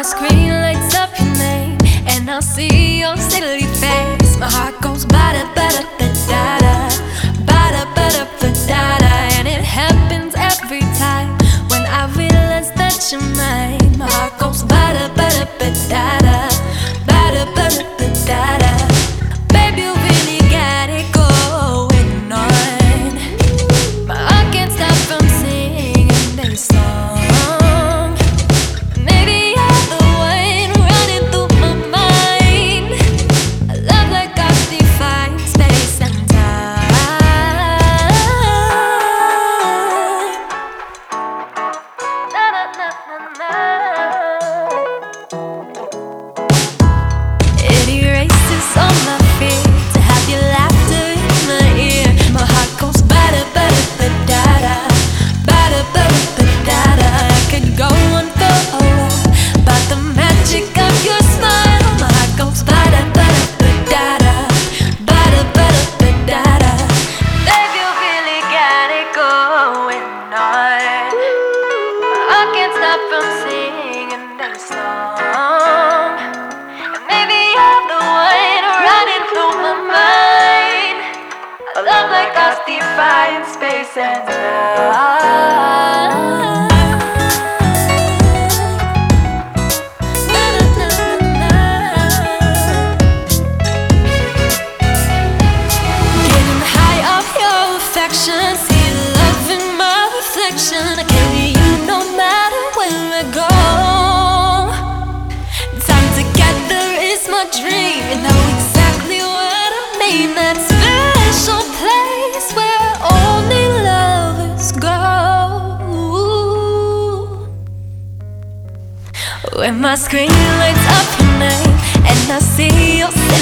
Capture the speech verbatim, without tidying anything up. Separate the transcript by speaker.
Speaker 1: screen lights up your name, and I see your silly face. My heart goes ba-da, ba-da, ba-da-da, ba-da, ba-da, ba-da-da. And it happens every time when I realize that you're mine. My heart goes ba-da, ba-da, ba-da-da, ba-da, ba-da, ba-da-da. Baby, you really got it going on. My heart can't stop from singing this song. From singing that song, and maybe you're the one running through my mind. A love like us defying space and time. Getting high off your affection, see love in my reflection. I carry you no matter where I go. Time together is my dream. You know exactly what I mean. That special place where only lovers go. When my screen lights up your name, and I see your